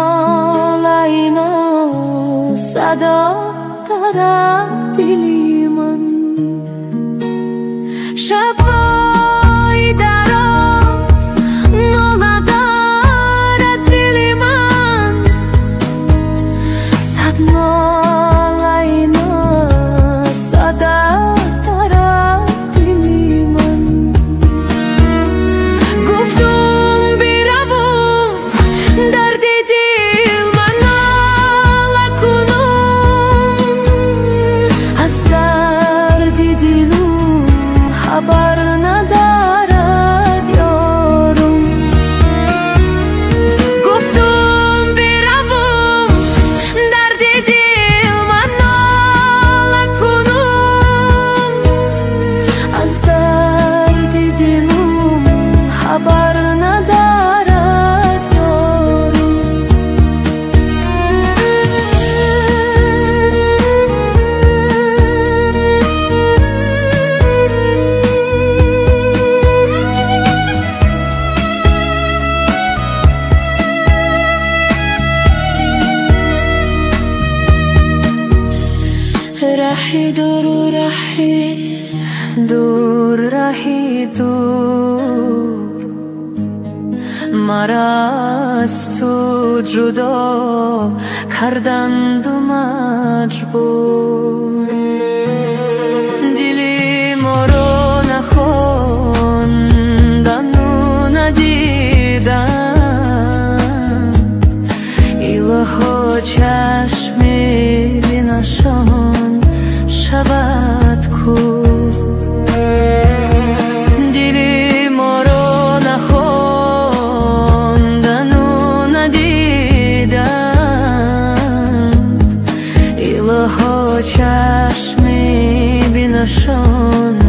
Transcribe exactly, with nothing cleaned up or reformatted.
نالاینا صدا دارد دلی من شبای دراز ناله دارد دلی من صد نالاینا صدا دارد دلی من گفتم بیروم درد دل من ناله کنم از درد دلم خبر ندارد یارم گفتم بیروم درد دل من ناله کنم از درد دلم خبر ندارد یارم رهی دور و رهی دور رهی دور مرا از تو جدا کردند و مجبور دلی ما رو نخواندن و ندیدن الها چشمی بینشان شود کور دلی ما رو نخواندن و ندیدن الها چشمی بینشان